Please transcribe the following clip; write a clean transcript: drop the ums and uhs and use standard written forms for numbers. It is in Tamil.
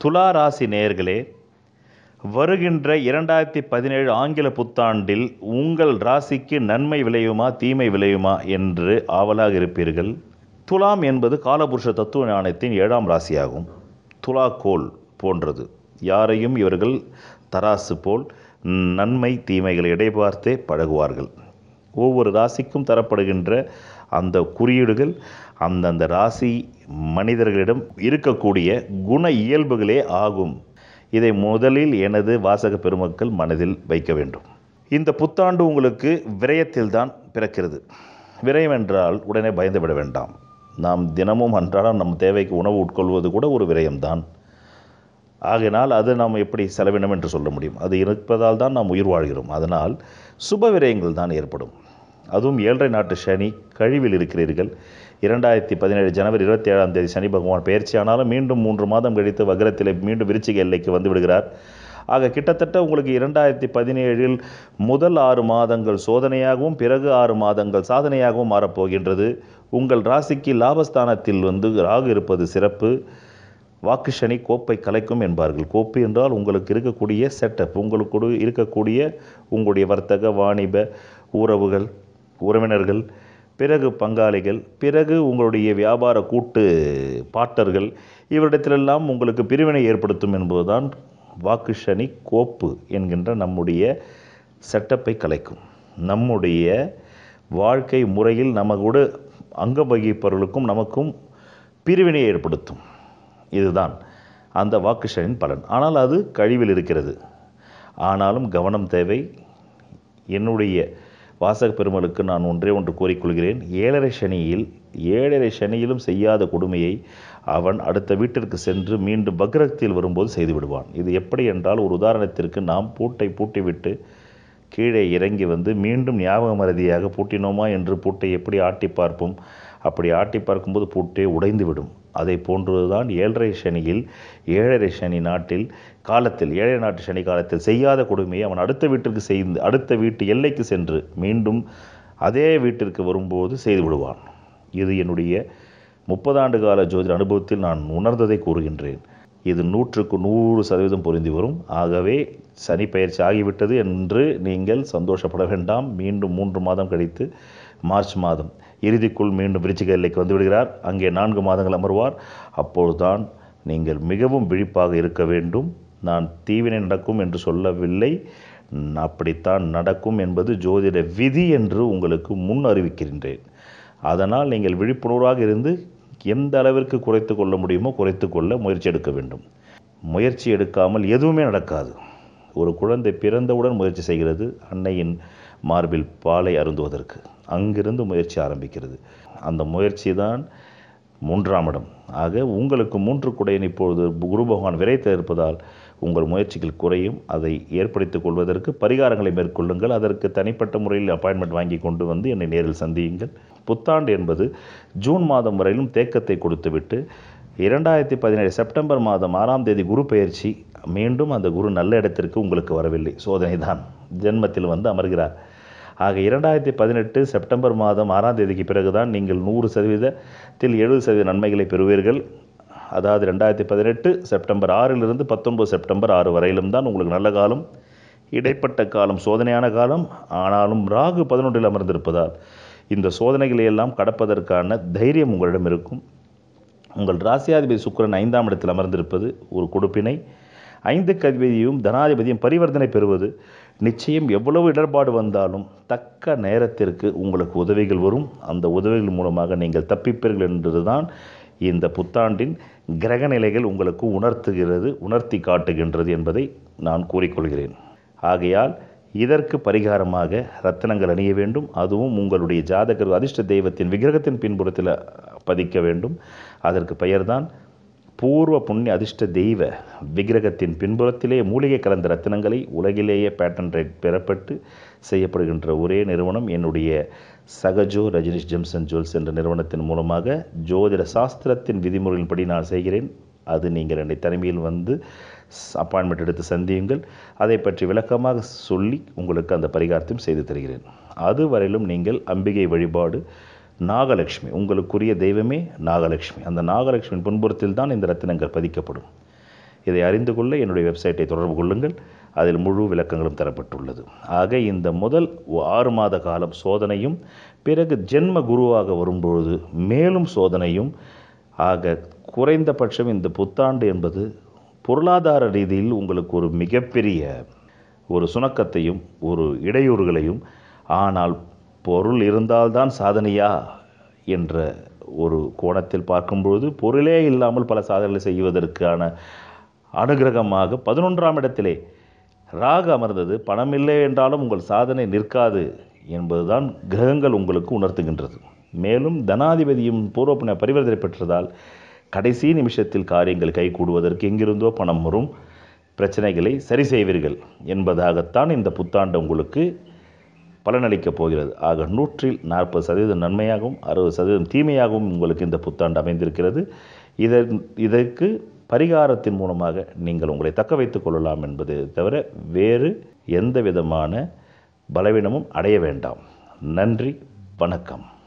துலா ராசி நேயர்களே, வருகின்ற 2017 ஆங்கில புத்தாண்டில் உங்கள் ராசிக்கு நன்மை விளையுமா தீமை விளையுமா என்று ஆவலாக இருப்பீர்கள். துலாம் என்பது காலபுருஷ தத்துவ ஞானத்தின் 7ஆம் ராசியாகும். துலா கோல் போன்றது. யாரையும் இவர்கள் தராசு போல் நன்மை தீமைகளை இடைபார்த்தே பழகுவார்கள். ஒவ்வொரு ராசிக்கும் தரப்படுகின்ற அந்த குறியீடுகள் அந்தந்த ராசி மனிதர்களிடம் இருக்கக்கூடிய குண இயல்புகளே ஆகும். இதை முதலில் எனது வாசக பெருமக்கள் மனதில் வைக்க வேண்டும். இந்த புத்தாண்டு உங்களுக்கு விரயத்தில்தான் பிறக்கிறது. விரயம் என்றால் உடனே பயந்து விட வேண்டாம். நாம் தினமும் அன்றாடம் நம் தேவைக்கு உணவு உட்கொள்வது கூட ஒரு விரயம்தான். ஆகையினால் அது நாம் எப்படி செலவினம் என்று சொல்ல முடியும்? அது இருப்பதால் தான் நாம் உயிர் வாழ்கிறோம். அதனால் சுப விரயங்கள் தான் ஏற்படும். அதுவும் 7.5 நாட்டு சனி கழிவில் இருக்கிறீர்கள். 2017 ஜனவரி 27ஆம் தேதி சனி பகவான் பெயர்ச்சியானாலும் மீண்டும் 3 மாதம் கழித்து வக்ரத்திலே மீண்டும் விருச்சிக எல்லைக்கு வந்து விடுகிறார். ஆக கிட்டத்தட்ட உங்களுக்கு 2017 முதல் 6 மாதங்கள் சோதனையாகவும் பிறகு 6 மாதங்கள் சாதனையாகவும் மாறப்போகின்றது. உங்கள் ராசிக்கு லாபஸ்தானத்தில் ராகு இருப்பது சிறப்பு. வாக்கு சனி கோப்பை கலைக்கும் என்பார்கள். கோப்பு என்றால் உங்களுக்கு இருக்கக்கூடிய செட்டப், உங்களுக்கு இருக்கக்கூடிய உங்களுடைய வர்த்தக வாணிப உறவுகள், உறவினர்கள், பிறகு பங்காளிகள், பிறகு உங்களுடைய வியாபார கூட்டு பாட்டர்கள், இவரிடத்திலெல்லாம் உங்களுக்கு பிரிவினை ஏற்படுத்தும் என்பதுதான் வாக்கு சனி கோப்பு என்கின்ற நம்முடைய செட்டப்பை கலைக்கும். நம்முடைய வாழ்க்கை முறையில் நமக்கு அங்கம் வகிப்பவர்களுக்கும் நமக்கும் பிரிவினை ஏற்படுத்தும். இதுதான் அந்த வாக்கு சனியின் பலன். ஆனால் அது கழிவில் இருக்கிறது. ஆனாலும் கவனம் தேவை. என்னுடைய வாசக பெருமளுக்கு நான் ஒன்று கூறிக்கொள்கிறேன். 7.5 சனியிலும் செய்யாத கொடுமையை அவன் அடுத்த வீட்டிற்கு சென்று மீண்டும் வக்ரத்தில் வரும்போது செய்து விடுவான். இது எப்படி என்றால், ஒரு உதாரணத்திற்கு நாம் பூட்டை பூட்டிவிட்டு கீழே இறங்கி மீண்டும் ஞாபக மறதியாக பூட்டினோமா என்று பூட்டை எப்படி ஆட்டி பார்ப்போம்? அப்படி ஆட்டி பார்க்கும்போது பூட்டே உடைந்து விடும். அதை போன்றுதான் 7.5 சனியில் 7.5 சனி நாட்டில் காலத்தில் 7 நாட்டு சனி காலத்தில் செய்யாத கொடுமையை அவன் அடுத்த வீட்டிற்கு செய்து அடுத்த வீட்டு எல்லைக்கு சென்று மீண்டும் அதே வீட்டிற்கு வரும்போது செய்து விடுவான். இது என்னுடைய 30 ஆண்டு கால ஜோதிட அனுபவத்தில் நான் உணர்ந்ததை கூறுகின்றேன். இது 100க்கு 100% பொருந்தி வரும். ஆகவே சனி பயிற்சி ஆகிவிட்டது என்று நீங்கள் சந்தோஷப்பட வேண்டாம். மீண்டும் 3 மாதம் கழித்து மார்ச் மாதம் இறுதிக்குள் மீண்டும் விருச்சிக எல்லைக்கு வந்து விடுகிறார். அங்கே 4 மாதங்கள் அமர்வார். அப்பொழுதுதான் நீங்கள் மிகவும் விழிப்பாக இருக்க வேண்டும். நான் தீவினை நடக்கும் என்று சொல்லவில்லை, அப்படித்தான் நடக்கும் என்பது ஜோதிட விதி என்று உங்களுக்கு முன் அறிவிக்கின்றேன். அதனால் நீங்கள் விழிப்புணர்வாக இருந்து எந்த அளவிற்கு குறைத்து கொள்ள முடியுமோ குறைத்து கொள்ள முயற்சி எடுக்க வேண்டும். முயற்சி எடுக்காமல் எதுவுமே நடக்காது. ஒரு குழந்தை பிறந்தவுடன் முயற்சி செய்கிறது அன்னையின் மார்பில் பாலை அருந்துவதற்கு. அங்கிருந்து முயற்சி ஆரம்பிக்கிறது. அந்த முயற்சி தான் 3ஆம் இடம். ஆக உங்களுக்கு 3 குடையன் இப்பொழுது குரு பகவான் விரைத்து இருப்பதால் உங்கள் முயற்சிகள் குறையும். அதை ஏற்படுத்திக் கொள்வதற்கு பரிகாரங்களை மேற்கொள்ளுங்கள். அதற்கு தனிப்பட்ட முறையில் அப்பாயின்மெண்ட் வாங்கி கொண்டு என்னை நேரில் சந்தியுங்கள். புத்தாண்டு என்பது ஜூன் மாதம் வரையிலும் தேக்கத்தை கொடுத்துவிட்டு 2017 செப்டம்பர் மாதம் 6ஆம் தேதி குரு பெயர்ச்சி. மீண்டும் அந்த குரு நல்ல இடத்திற்கு உங்களுக்கு வரவில்லை, சோதனை தான். ஜென்மத்தில் அமர்கிறார். ஆக 2018 செப்டம்பர் மாதம் 6ஆம் தேதிக்கு பிறகுதான் நீங்கள் 100%த்தில் 70% நன்மைகளை பெறுவீர்கள். அதாவது 2018 செப்டம்பர் 6லிருந்து 19 செப்டம்பர் 6 வரையிலும் தான் உங்களுக்கு நல்ல காலம். இடைப்பட்ட காலம் சோதனையான காலம். ஆனாலும் ராகு 11ல் அமர்ந்திருப்பதால் இந்த சோதனைகளை எல்லாம் கடப்பதற்கான தைரியம் உங்களிடம் இருக்கும். உங்கள் ராசியாதிபதி சுக்கிரன் 5ஆம் இடத்தில் அமர்ந்திருப்பது ஒரு கொடுப்பினை. 5க்கு அதிபதியும் தனாதிபதியும் பரிவர்த்தனை பெறுவது நிச்சயம் எவ்வளவு இடர்பாடு வந்தாலும் தக்க நேரத்திற்கு உங்களுக்கு உதவிகள் வரும். அந்த உதவிகள் மூலமாக நீங்கள் தப்பிப்பீர்கள் என்றுதான் இந்த புத்தாண்டின் கிரக நிலைகள் உங்களுக்கு உணர்த்தி காட்டுகின்றது என்பதை நான் கூறிக்கொள்கிறேன். ஆகையால் இதற்கு பரிகாரமாக ரத்தினங்கள் அணிய வேண்டும். அதுவும் உங்களுடைய ஜாதகர் அதிர்ஷ்ட தெய்வத்தின் விக்கிரகத்தின் பின்புறத்தில் பதிக்க வேண்டும். அதற்கு பெயர்தான் பூர்வ புண்ணிய அதிர்ஷ்ட தெய்வ விக்கிரகத்தின் பின்புறத்திலே மூலிகை கலந்த ரத்தினங்களை உலகிலேயே பேட்டன் ரைட் பெறப்பட்டு செய்யப்படுகின்ற ஒரே நிறுவனம் என்னுடைய சகஜோ ரஜினிஷ் ஜெம்ஸ் அண்ட் ஜுவல்ஸ் என்ற நிறுவனத்தின் மூலமாக ஜோதிட சாஸ்திரத்தின் விதிமுறையின்படி நான் செய்கிறேன். அது நீங்கள் என்னை தனிமையில் அப்பாயின்மெண்ட் எடுத்து சந்தியுங்கள். அதை பற்றி விளக்கமாக சொல்லி உங்களுக்கு அந்த பரிகாரத்தையும் செய்து தருகிறேன். அதுவரையிலும் நீங்கள் அம்பிகை வழிபாடு, நாகலட்சுமி, உங்களுக்குரிய தெய்வமே நாகலட்சுமி. அந்த நாகலட்சுமியின் பின்புறத்தில் தான் இந்த ரத்தினங்கள் பதிக்கப்படும். இதை அறிந்து கொள்ள என்னுடைய வெப்சைட்டை தொடர்பு கொள்ளுங்கள். அதில் முழு விளக்கங்களும் தரப்பட்டுள்ளது. ஆக இந்த முதல் 6 மாத காலம் சோதனையும், பிறகு ஜென்ம குருவாக வரும்பொழுது மேலும் சோதனையும். ஆக குறைந்தபட்சம் இந்த புத்தாண்டு என்பது பொருளாதார ரீதியில் உங்களுக்கு ஒரு மிகப்பெரிய ஒரு சுணக்கத்தையும் ஒரு இடையூறுகளையும், ஆனால் பொருள் இருந்தால்தான் சாதனையா என்ற ஒரு கோணத்தில் பார்க்கும்பொழுது பொருளே இல்லாமல் பல சாதனைகளை செய்வதற்கான அனுகிரகமாக 11ஆம் இடத்திலே ராகு அமர்ந்தது. பணமில்லை என்றாலும் உங்கள் சாதனை நிற்காது என்பதுதான் கிரகங்கள் உங்களுக்கு உணர்த்துகின்றது. மேலும் தனாதிபதியும் பூர்வ பரிவர்த்தனை பெற்றதால் கடைசி நிமிஷத்தில் காரியங்கள் கைகூடுவதற்கு எங்கிருந்தோ பணம் வரும், பிரச்சனைகளை சரி செய்வீர்கள் என்பதாகத்தான் இந்த புத்தாண்டு உங்களுக்கு பலனளிக்கப் போகிறது. ஆக 140% நன்மையாகவும் 60% தீமையாகவும் உங்களுக்கு இந்த புத்தாண்டு அமைந்திருக்கிறது. இதற்கு பரிகாரத்தின் மூலமாக நீங்கள் உங்களை தக்க வைத்துக் கொள்ளலாம் என்பது தவிர வேறு எந்த விதமான பலவீனமும் அடைய வேண்டாம். நன்றி, வணக்கம்.